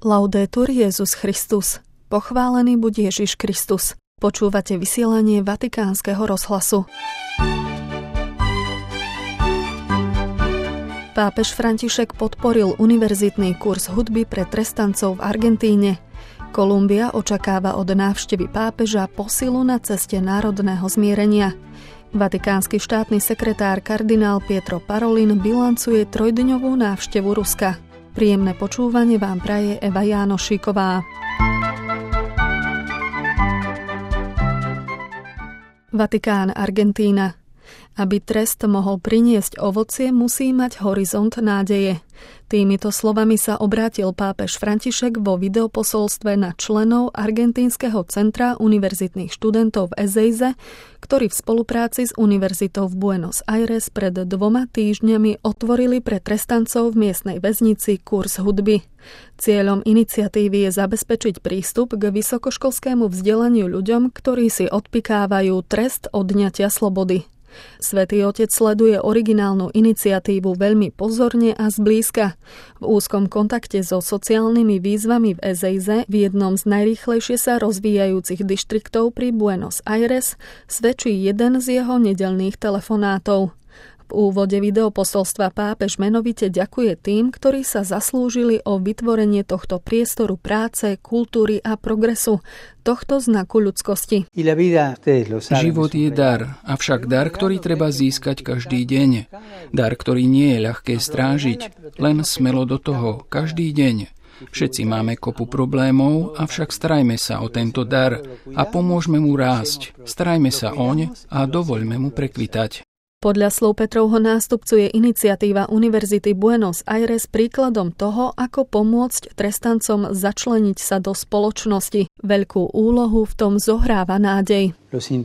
Laudetur Jesus Christus. Pochválený buď Ježiš Kristus. Počúvate vysielanie Vatikánskeho rozhlasu. Pápež František podporil univerzitný kurz hudby pre trestancov v Argentíne. Kolumbia očakáva od návštevy pápeža posilu na ceste národného zmierenia. Vatikánsky štátny sekretár kardinál Pietro Parolin bilancuje trojdňovú návštevu Ruska. Príjemné počúvanie vám praje Eva Jánošíková. Vatikán, Argentína. Aby trest mohol priniesť ovocie, musí mať horizont nádeje. Týmito slovami sa obrátil pápež František vo videoposolstve na členov Argentínskeho centra univerzitných študentov v Ezeize, ktorí v spolupráci s univerzitou v Buenos Aires pred 2 týždňami otvorili pre trestancov v miestnej väznici kurz hudby. Cieľom iniciatívy je zabezpečiť prístup k vysokoškolskému vzdelaniu ľuďom, ktorí si odpikávajú trest odňatia slobody. Svätý Otec sleduje originálnu iniciatívu veľmi pozorne a zblízka. V úzkom kontakte so sociálnymi výzvami v Ezeize, v jednom z najrýchlejšie sa rozvíjajúcich dištriktov pri Buenos Aires, svedčí jeden z jeho nedeľných telefonátov. V úvode videoposolstva pápež menovite ďakuje tým, ktorí sa zaslúžili o vytvorenie tohto priestoru práce, kultúry a progresu, tohto znaku ľudskosti. Život je dar, avšak dar, ktorý treba získať každý deň. Dar, ktorý nie je ľahké strážiť, len smelo do toho, každý deň. Všetci máme kopu problémov, avšak starajme sa o tento dar a pomôžme mu rásť. Starajme sa oň a dovoľme mu prekvitať. Podľa slov Petrovho nástupcu je iniciatíva Univerzity Buenos Aires príkladom toho, ako pomôcť trestancom začleniť sa do spoločnosti. Veľkú úlohu v tom zohráva nádej.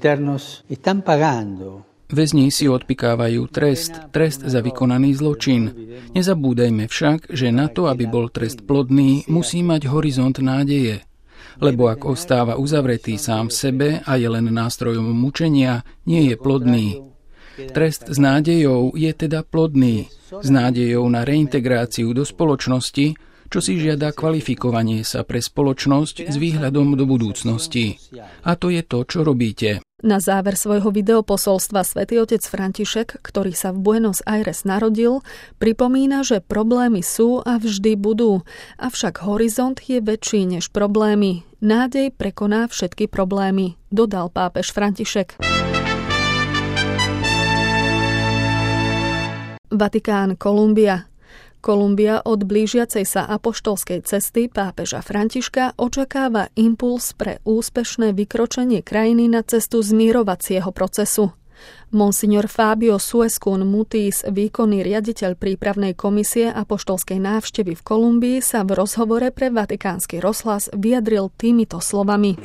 Väzni si odpikávajú trest za vykonaný zločin. Nezabúdajme však, že na to, aby bol trest plodný, musí mať horizont nádeje. Lebo ak ostáva uzavretý sám v sebe a je len nástrojom mučenia, nie je plodný. Trest s nádejou je teda plodný, s nádejou na reintegráciu do spoločnosti, čo si žiada kvalifikovanie sa pre spoločnosť s výhľadom do budúcnosti. A to je to, čo robíte. Na záver svojho videoposolstva svätý Otec František, ktorý sa v Buenos Aires narodil, pripomína, že problémy sú a vždy budú, avšak horizont je väčší než problémy. Nádej prekoná všetky problémy, dodal pápež František. Vatikán, Kolumbia. Kolumbia od blížiacej sa apoštolskej cesty pápeža Františka očakáva impuls pre úspešné vykročenie krajiny na cestu zmierovacieho procesu. Monsignor Fabio Suescún Mutis, výkonný riaditeľ prípravnej komisie apoštolskej návštevy v Kolumbii, sa v rozhovore pre Vatikánsky rozhlas vyjadril týmito slovami.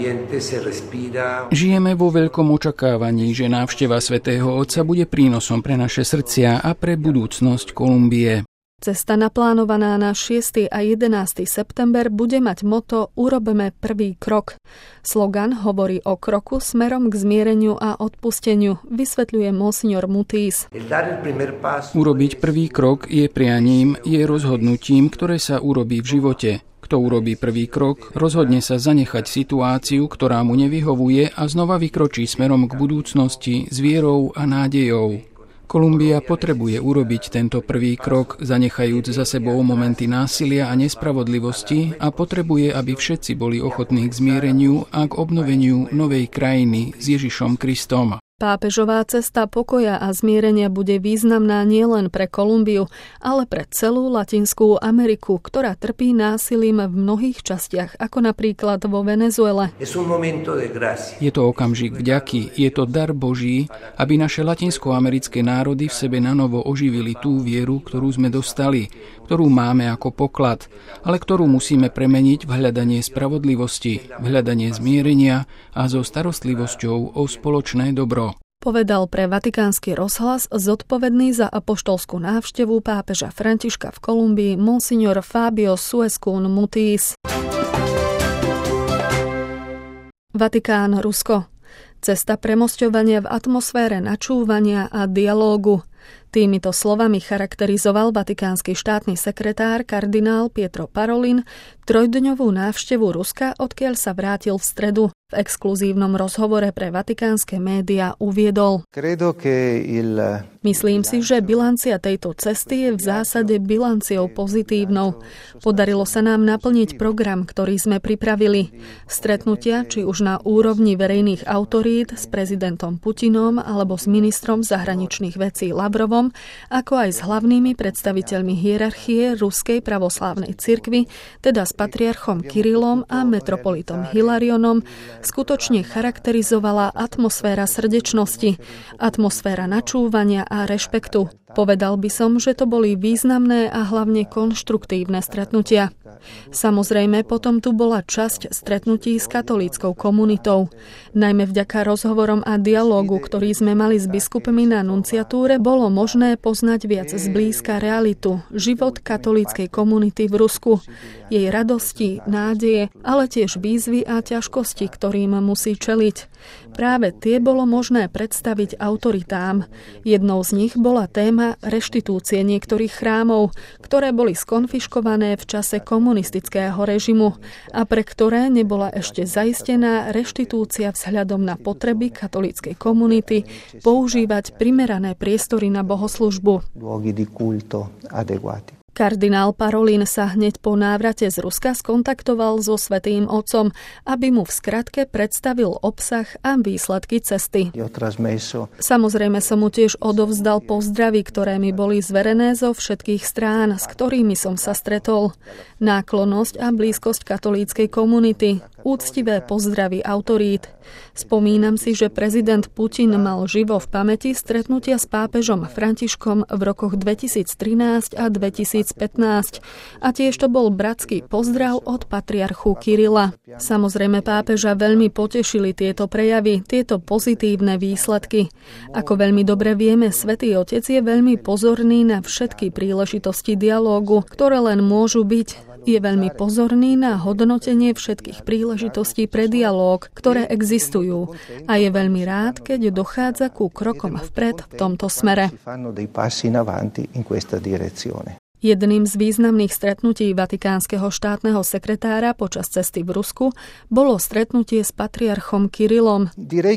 Žijeme vo veľkom očakávaní, že návšteva svätého Otca bude prínosom pre naše srdcia a pre budúcnosť Kolumbie. Cesta naplánovaná na 6. a 11. september bude mať moto Urobme prvý krok. Slogan hovorí o kroku smerom k zmiereniu a odpusteniu, vysvetľuje monsignor Mutis. Urobiť prvý krok je prianím, je rozhodnutím, ktoré sa urobí v živote. Kto urobí prvý krok, rozhodne sa zanechať situáciu, ktorá mu nevyhovuje a znova vykročí smerom k budúcnosti s vierou a nádejou. Kolumbia potrebuje urobiť tento prvý krok, zanechajúc za sebou momenty násilia a nespravodlivosti, a potrebuje, aby všetci boli ochotní k zmiereniu a k obnoveniu novej krajiny s Ježišom Kristom. Pápežová cesta pokoja a zmierenia bude významná nielen pre Kolumbiu, ale pre celú Latinskú Ameriku, ktorá trpí násilím v mnohých častiach, ako napríklad vo Venezuele. Je to okamžik vďaky, je to dar Boží, aby naše latinskoamerické národy v sebe nanovo oživili tú vieru, ktorú sme dostali, ktorú máme ako poklad, ale ktorú musíme premeniť v hľadanie spravodlivosti, v hľadanie zmierenia a so starostlivosťou o spoločné dobro. Povedal pre Vatikánsky rozhlas zodpovedný za apoštolskú návštevu pápeža Františka v Kolumbii monsignor Fabio Suescún Mutis. Vatikán, Rusko. Cesta premosťovania v atmosfére načúvania a dialógu. Týmito slovami charakterizoval vatikánsky štátny sekretár kardinál Pietro Parolin trojdňovú návštevu Ruska, odkiaľ sa vrátil v stredu. V exkluzívnom rozhovore pre vatikánske médiá uviedol: Myslím si, že bilancia tejto cesty je v zásade bilanciou pozitívnou. Podarilo sa nám naplniť program, ktorý sme pripravili. Stretnutia, či už na úrovni verejných autorít s prezidentom Putinom alebo s ministrom zahraničných vecí Lavrovom, ako aj s hlavnými predstaviteľmi hierarchie Ruskej pravoslávnej cirkvi, teda s patriarchom Kirillom a metropolitom Hilarionom, skutočne charakterizovala atmosféra srdečnosti, atmosféra načúvania a rešpektu. Povedal by som, že to boli významné a hlavne konštruktívne stretnutia. Samozrejme, potom tu bola časť stretnutí s katolíckou komunitou. Najmä vďaka rozhovorom a dialógu, ktorý sme mali s biskupmi na nunciatúre, bolo možné poznať viac zblízka realitu, život katolíckej komunity v Rusku, jej radosti, nádeje, ale tiež výzvy a ťažkosti, ktorým musí čeliť. Práve tie bolo možné predstaviť autoritám. Jednou z nich bola téma reštitúcie niektorých chrámov, ktoré boli skonfiškované v čase komunistického režimu a pre ktoré nebola ešte zaistená reštitúcia vzhľadom na potreby katolíckej komunity používať primerané priestory na bohoslužbu. Kardinál Parolin sa hneď po návrate z Ruska skontaktoval so Svätým Otcom, aby mu v skratke predstavil obsah a výsledky cesty. Samozrejme som mu tiež odovzdal pozdravy, ktoré mi boli zverené zo všetkých strán, s ktorými som sa stretol. Náklonnosť a blízkosť katolíckej komunity, úctivé pozdravy autorít. Spomínam si, že prezident Putin mal živo v pamäti stretnutia s pápežom Františkom v rokoch 2013 a 2015 a tiež to bol bratský pozdrav od patriarchu Kirila. Samozrejme pápeža veľmi potešili tieto prejavy, tieto pozitívne výsledky. Ako veľmi dobre vieme, Svätý Otec je veľmi pozorný na všetky príležitosti dialógu, ktoré len môžu byť. Je veľmi pozorný na hodnotenie všetkých príležitostí pre dialóg, ktoré existujú a je veľmi rád, keď dochádza ku krokom vpred v tomto smere. Jedným z významných stretnutí vatikánskeho štátneho sekretára počas cesty v Rusku bolo stretnutie s patriarchom Kirillom.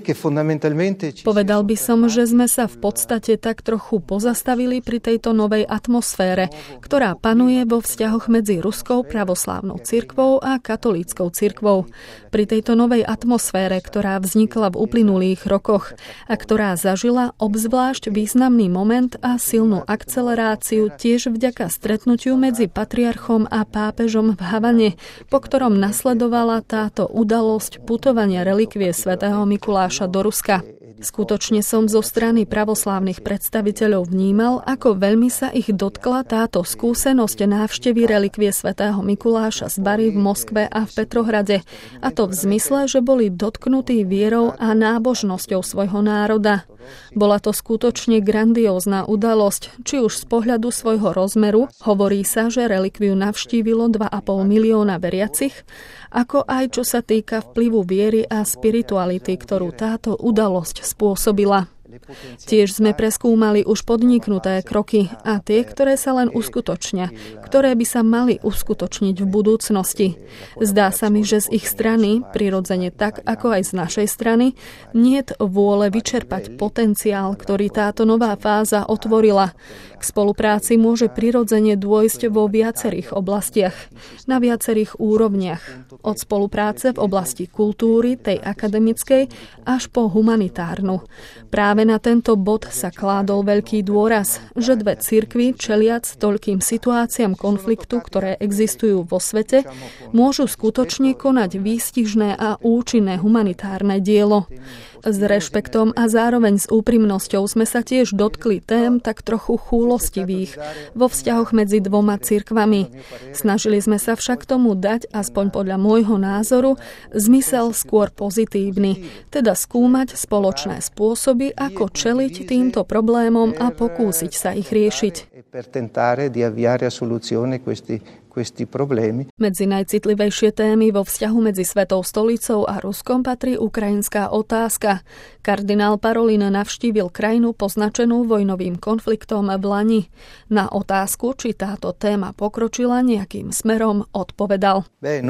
Povedal by som, že sme sa v podstate tak trochu pozastavili pri tejto novej atmosfére, ktorá panuje vo vzťahoch medzi Ruskou pravoslávnou cirkvou a katolíckou cirkvou. Pri tejto novej atmosfére, ktorá vznikla v uplynulých rokoch a ktorá zažila obzvlášť významný moment a silnú akceleráciu tiež vďaka stretnutiu medzi patriarchom a pápežom v Havane, po ktorom nasledovala táto udalosť putovania relikvie svätého Mikuláša do Ruska. Skutočne som zo strany pravoslávnych predstaviteľov vnímal, ako veľmi sa ich dotkla táto skúsenosť návštevy relikvie svätého Mikuláša z Bary v Moskve a v Petrohrade. A to v zmysle, že boli dotknutí vierou a nábožnosťou svojho národa. Bola to skutočne grandiózna udalosť, či už z pohľadu svojho rozmeru, hovorí sa, že relikviu navštívilo 2,5 milióna veriacich, ako aj čo sa týka vplyvu viery a spirituality, ktorú táto udalosť spôsobila. Tiež sme preskúmali už podniknuté kroky a tie, ktoré sa len uskutočnia, ktoré by sa mali uskutočniť v budúcnosti. Zdá sa mi, že z ich strany, prirodzene tak ako aj z našej strany, niet vôle vyčerpať potenciál, ktorý táto nová fáza otvorila. K spolupráci môže prirodzene dôjsť vo viacerých oblastiach, na viacerých úrovniach. Od spolupráce v oblasti kultúry, tej akademickej, až po humanitárnu. Práve na tento bod sa kládol veľký dôraz, že dve cirkvi, čeliac toľkým situáciám konfliktu, ktoré existujú vo svete, môžu skutočne konať výstižné a účinné humanitárne dielo. S rešpektom a zároveň s úprimnosťou sme sa tiež dotkli tém tak trochu chúlostivých vo vzťahoch medzi dvoma cirkvami. Snažili sme sa však tomu dať, aspoň podľa môjho názoru, zmysel skôr pozitívny, teda skúmať spoločné spôsoby, ako čeliť týmto problémom a pokúsiť sa ich riešiť. Medzi najcitlivejšie témy vo vzťahu medzi Svetou stolicou a Ruskom patrí ukrajinská otázka. Kardinál Parolin navštívil krajinu poznačenú vojnovým konfliktom v Lani. Na otázku, či táto téma pokročila nejakým smerom, odpovedal: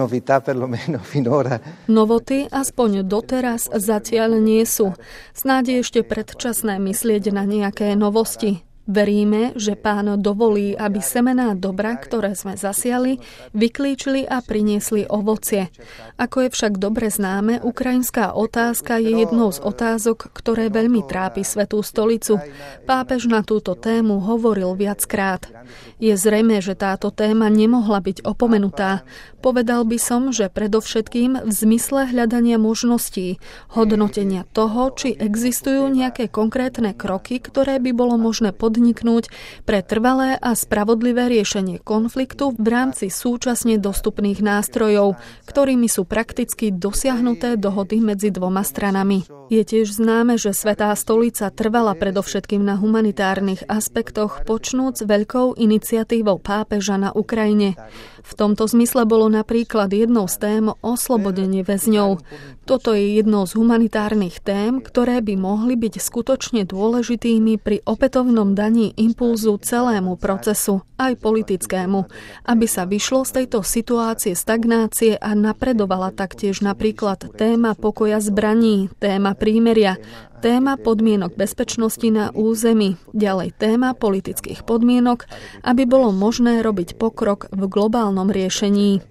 Novoty aspoň doteraz zatiaľ nie sú. Snáď je ešte predčasné myslieť na nejaké novosti. Veríme, že Pán dovolí, aby semená dobra, ktoré sme zasiali, vyklíčili a priniesli ovocie. Ako je však dobre známe, ukrajinská otázka je jednou z otázok, ktoré veľmi trápi Svätú stolicu. Pápež na túto tému hovoril viackrát. Je zrejmé, že táto téma nemohla byť opomenutá. Povedal by som, že predovšetkým v zmysle hľadania možností, hodnotenia toho, či existujú nejaké konkrétne kroky, ktoré by bolo možné podniknúť pre trvalé a spravodlivé riešenie konfliktu v rámci súčasne dostupných nástrojov, ktorými sú prakticky dosiahnuté dohody medzi dvoma stranami. Je tiež známe, že Svätá stolica trvala predovšetkým na humanitárnych aspektoch, počnúc veľkou iniciatívou pápeža na Ukrajine. V tomto zmysle bolo napríklad jednou z tém oslobodenie väzňov. Toto je jednou z humanitárnych tém, ktoré by mohli byť skutočne dôležitými pri opätovnom daní impulzu celému procesu, aj politickému, aby sa vyšlo z tejto situácie stagnácie a napredovala taktiež napríklad téma pokoja zbraní, téma prímeria, téma podmienok bezpečnosti na území, ďalej téma politických podmienok, aby bolo možné robiť pokrok v globálnom riešení.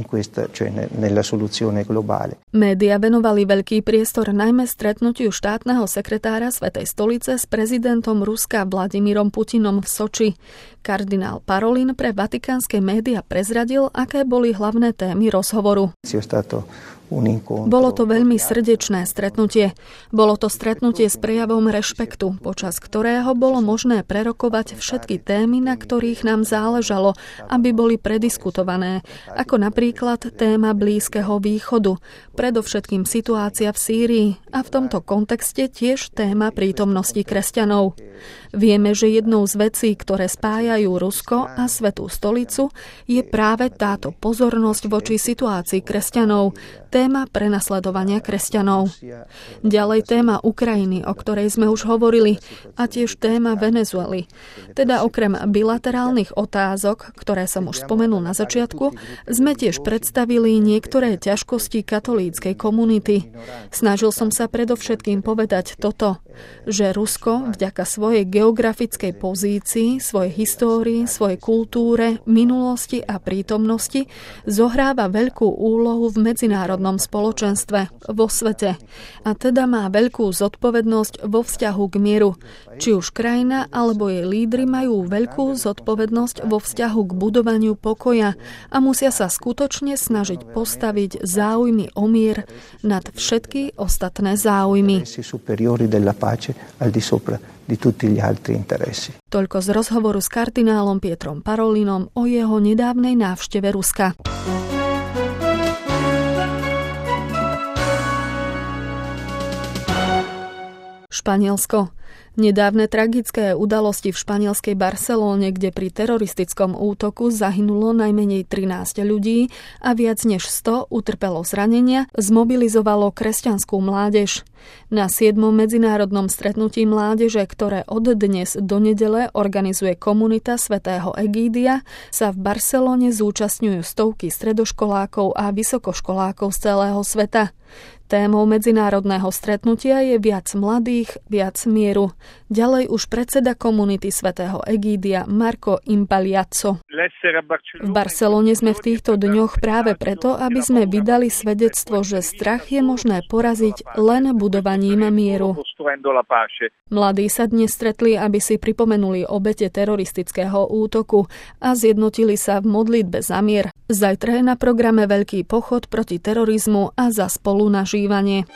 Média venovali veľký priestor najmä stretnutiu štátneho sekretára Svätej stolice s prezidentom Ruska Vladimírom Putinom v Soči. Kardinál Parolin pre vatikánske média prezradil, aké boli hlavné témy rozhovoru. Bolo to veľmi srdečné stretnutie. Bolo to stretnutie s prejavom rešpektu, počas ktorého bolo možné prerokovať všetky témy, na ktorých nám záležalo, aby boli prediskutované, ako napríklad téma Blízkeho východu, predovšetkým situácia v Sýrii a v tomto kontexte tiež téma prítomnosti kresťanov. Vieme, že jednou z vecí, ktoré spájajú Rusko a Svätú stolicu, je práve táto pozornosť voči situácii kresťanov, téma prenasledovania kresťanov. Ďalej téma Ukrajiny, o ktorej sme už hovorili, a tiež téma Venezuely. Teda okrem bilaterálnych otázok, ktoré som už spomenul na začiatku, sme tiež predstavili niektoré ťažkosti katolíckej komunity. Snažil som sa predovšetkým povedať toto, že Rusko vďaka svojej geografickej pozícii, svojej histórii, svojej kultúre, minulosti a prítomnosti zohráva veľkú úlohu v medzinárodnom spoločenstve, vo svete. A teda má veľkú zodpovednosť vo vzťahu k mieru. Či už krajina alebo jej lídri majú veľkú zodpovednosť vo vzťahu k budovaniu pokoja a musia sa skutočne snažiť postaviť záujmy o mier nad všetky ostatné záujmy. Toľko z rozhovoru s kardinálom Pietrom Parolinom o jeho nedávnej návšteve Ruska. Španielsko. Nedávne tragické udalosti v španielskej Barcelóne, kde pri teroristickom útoku zahynulo najmenej 13 ľudí a viac než 100 utrpelo zranenia, zmobilizovalo kresťanskú mládež. Na 7. medzinárodnom stretnutí mládeže, ktoré od dnes do nedele organizuje komunita svätého Egídia, sa v Barcelóne zúčastňujú stovky stredoškolákov a vysokoškolákov z celého sveta. Témou medzinárodného stretnutia je viac mladých, viac mieru. Ďalej už predseda komunity svätého Egídia Marco Impagliazzo. V Barcelone sme v týchto dňoch práve preto, aby sme vydali svedectvo, že strach je možné poraziť len budovaním mieru. Mladí sa dnes stretli, aby si pripomenuli obete teroristického útoku a zjednotili sa v modlitbe za mier. Zajtra je na programe veľký pochod proti terorizmu a za spolunažívanie.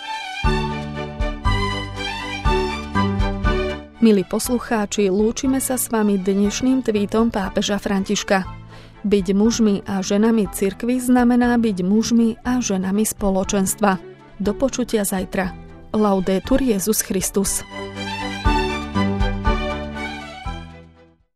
Milí poslucháči, lúčime sa s vami dnešným tweetom pápeža Františka. Byť mužmi a ženami cirkvi znamená byť mužmi a ženami spoločenstva. Do počutia zajtra. Laudetur Jesus Christus.